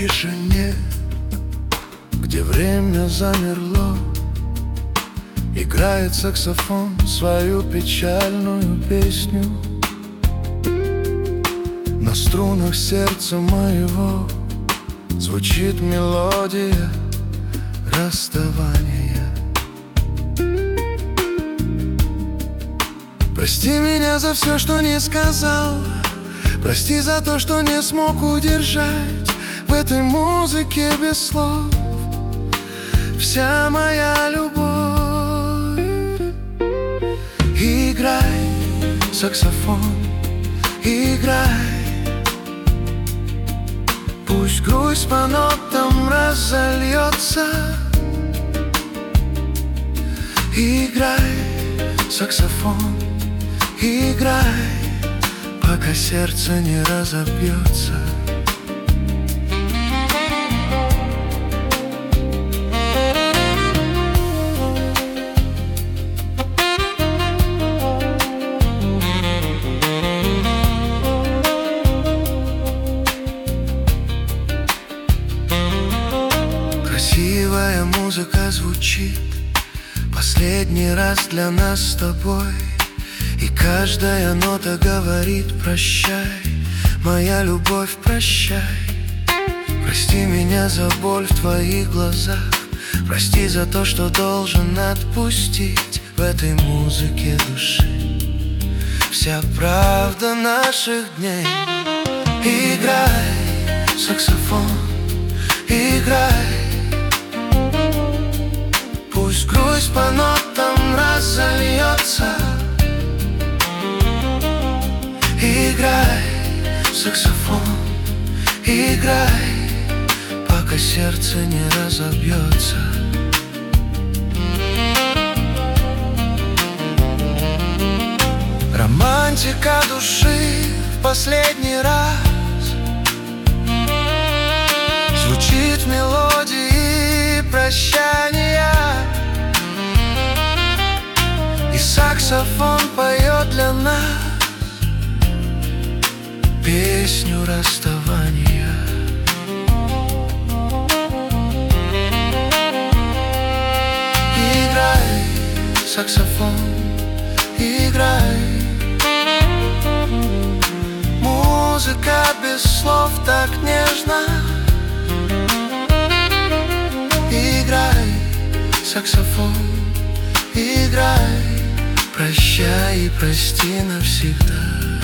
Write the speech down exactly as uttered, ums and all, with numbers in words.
тишине, где время замерло, играет саксофон свою печальную песню. На струнах сердца моего звучит мелодия расставания. Прости меня за все, что не сказал, прости за то, что не смог удержать в этой музыке без слов вся моя любовь. Играй, саксофон, играй, пусть грусть по нотам разольется. Играй, саксофон, играй, пока сердце не разобьется. Красивая музыка звучит последний раз для нас с тобой, и каждая нота говорит: прощай, моя любовь, прощай. Прости меня за боль в твоих глазах, прости за то, что должен отпустить в этой музыке души вся правда наших дней. Играй, саксофон, играй, пусть грусть по нотам разольется. Играй, саксофон, играй, пока сердце не разобьется. Романтика души в последний раз звучит в мелодии прощания, и саксофон поет для нас песню расставания. Играй, саксофон, играй, музыка без слов так нежна. Играй, саксофон, играй, прощай и прости навсегда.